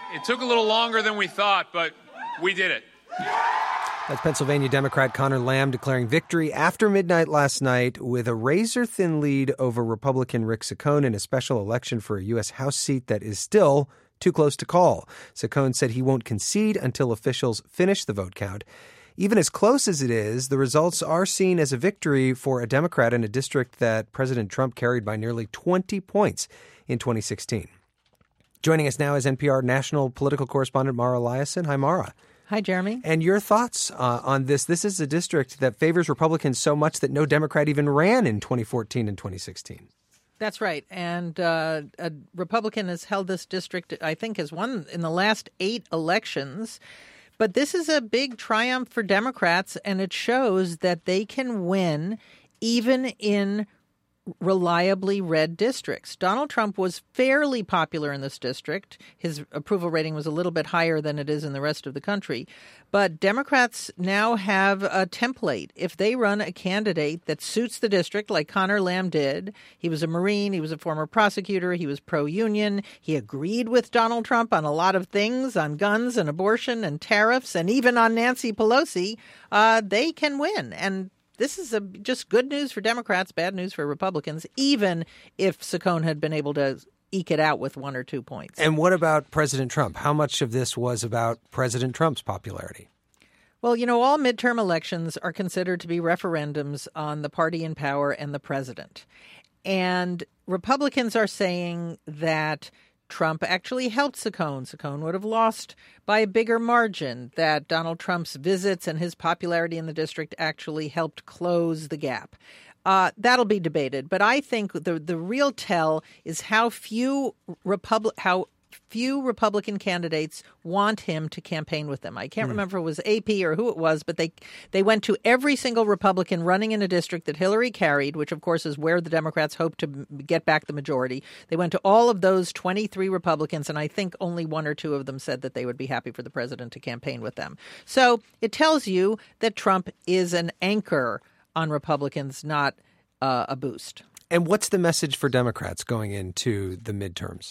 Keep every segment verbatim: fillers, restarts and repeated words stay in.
It took a little longer than we thought, but we did it. That's Pennsylvania Democrat Connor Lamb declaring victory after midnight last night with a razor-thin lead over Republican Rick Saccone in a special election for a U S House seat that is still too close to call. Saccone said he won't concede until officials finish the vote count. Even as close as it is, the results are seen as a victory for a Democrat in a district that President Trump carried by nearly twenty points in twenty sixteen. Joining us now is N P R national political correspondent Mara Liasson. Hi, Mara. Hi, Jeremy. And your thoughts uh, on this? This is a district that favors Republicans so much that no Democrat even ran in twenty fourteen and twenty sixteen. That's right. And uh, a Republican has held this district, I think, has won in the last eight elections. But this is a big triumph for Democrats, and it shows that they can win even in reliably red districts. Donald Trump was fairly popular in this district. His approval rating was a little bit higher than it is in the rest of the country. But Democrats now have a template. If they run a candidate that suits the district, like Connor Lamb did, he was a Marine, he was a former prosecutor, he was pro-union, he agreed with Donald Trump on a lot of things, on guns and abortion and tariffs, and even on Nancy Pelosi, uh, they can win. And this is a, just good news for Democrats, bad news for Republicans, even if Saccone had been able to eke it out with one or two points. And what about President Trump? How much of this was about President Trump's popularity? Well, you know, all midterm elections are considered to be referendums on the party in power and the president. And Republicans are saying that Trump actually helped Saccone. Saccone would have lost by a bigger margin, that Donald Trump's visits and his popularity in the district actually helped close the gap. Uh, that'll be debated. But I think the the real tell is how few Republic how few Republican candidates want him to campaign with them. I can't mm. remember if it was A P or who it was, but they they went to every single Republican running in a district that Hillary carried, which, of course, is where the Democrats hope to get back the majority. They went to all of those twenty-three Republicans, and I think only one or two of them said that they would be happy for the president to campaign with them. So it tells you that Trump is an anchor on Republicans, not uh, a boost. And what's the message for Democrats going into the midterms?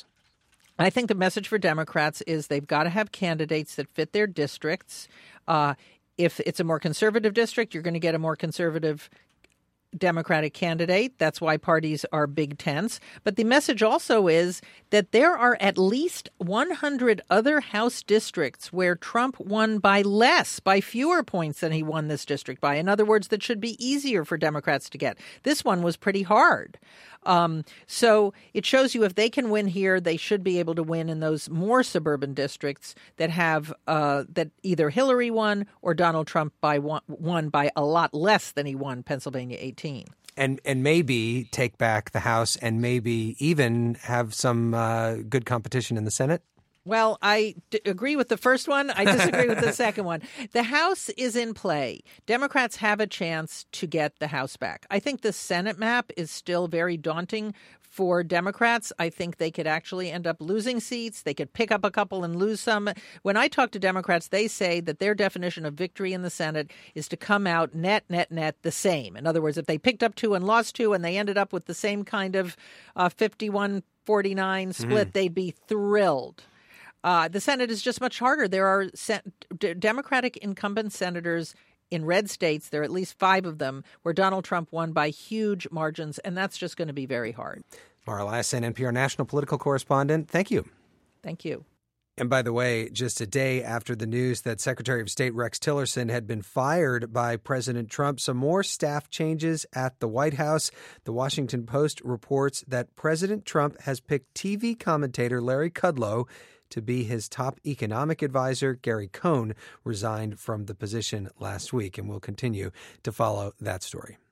I think the message for Democrats is they've got to have candidates that fit their districts. Uh, if it's a more conservative district, you're going to get a more conservative Democratic candidate. That's why parties are big tents. But the message also is that there are at least one hundred other House districts where Trump won by less, by fewer points than he won this district by. In other words, that should be easier for Democrats to get. This one was pretty hard. Um, so it shows you if they can win here, they should be able to win in those more suburban districts that have uh, that either Hillary won or Donald Trump by one, won by a lot less than he won Pennsylvania eighteen. And and maybe take back the House and maybe even have some uh, good competition in the Senate? Well, I d- agree with the first one. I disagree with the second one. The House is in play. Democrats have a chance to get the House back. I think the Senate map is still very daunting for Democrats. I think they could actually end up losing seats. They could pick up a couple and lose some. When I talk to Democrats, they say that their definition of victory in the Senate is to come out net, net, net the same. In other words, if they picked up two and lost two and they ended up with the same kind of uh, fifty-one forty-nine split, mm. they'd be thrilled. Uh, the Senate is just much harder. There are sen- d- Democratic incumbent senators in red states. There are at least five of them where Donald Trump won by huge margins, and that's just going to be very hard. Mara Liasson, N P R national political correspondent. Thank you. Thank you. And by the way, just a day after the news that Secretary of State Rex Tillerson had been fired by President Trump, some more staff changes at the White House. The Washington Post reports that President Trump has picked T V commentator Larry Kudlow to be his top economic advisor. Gary Cohn resigned from the position last week, and we'll continue to follow that story.